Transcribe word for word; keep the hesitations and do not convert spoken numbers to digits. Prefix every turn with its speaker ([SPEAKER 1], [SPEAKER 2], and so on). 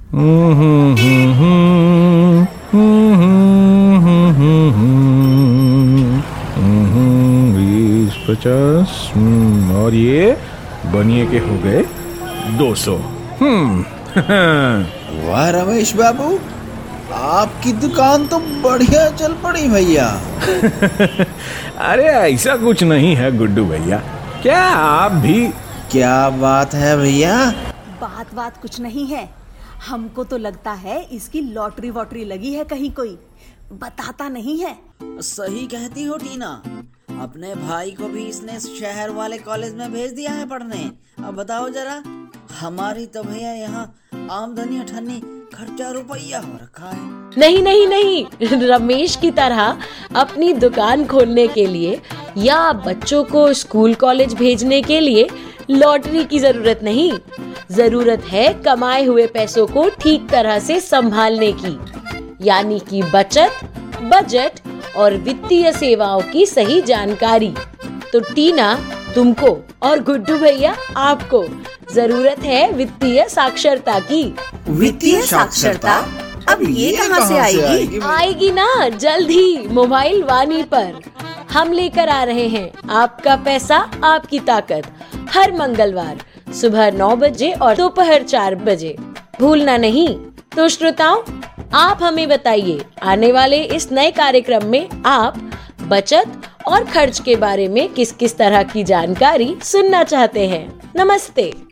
[SPEAKER 1] बीस पचास और ये बनिए के हो गए दो सौ। हम्म
[SPEAKER 2] वाह रमेश बाबू, आपकी दुकान तो बढ़िया चल पड़ी भैया।
[SPEAKER 1] अरे ऐसा कुछ नहीं है गुड्डू भैया, क्या आप भी?
[SPEAKER 2] क्या बात है भैया?
[SPEAKER 3] बात बात कुछ नहीं है, हमको तो लगता है इसकी लॉटरी वॉटरी लगी है कहीं, कोई बताता नहीं है।
[SPEAKER 4] सही कहती हो टीना, अपने भाई को भी इसने शहर वाले कॉलेज में भेज दिया है पढ़ने। अब बताओ जरा, हमारी तो भैया यहाँ आमदनी अठन्नी खर्चा रुपया हो रखा है।
[SPEAKER 5] नहीं नहीं नहीं, रमेश की तरह अपनी दुकान खोलने के लिए या बच्चों को स्कूल कॉलेज भेजने के लिए लॉटरी की जरूरत नहीं। जरूरत है कमाए हुए पैसों को ठीक तरह से संभालने की, यानी कि बचत, बजट और वित्तीय सेवाओं की सही जानकारी। तो टीना तुमको और गुड्डू भैया आपको जरूरत है वित्तीय साक्षरता की।
[SPEAKER 3] वित्तीय साक्षरता? अब ये कहाँ से आएगी?
[SPEAKER 5] आएगी ना, जल्द ही मोबाइल वाणी पर। हम लेकर आ रहे हैं आपका पैसा आपकी ताकत, हर मंगलवार सुबह नौ बजे और दोपहर चार बजे, भूलना नहीं। तो श्रोताओं, आप हमें बताइए, आने वाले इस नए कार्यक्रम में आप बचत और खर्च के बारे में किस किस तरह की जानकारी सुनना चाहते हैं। नमस्ते।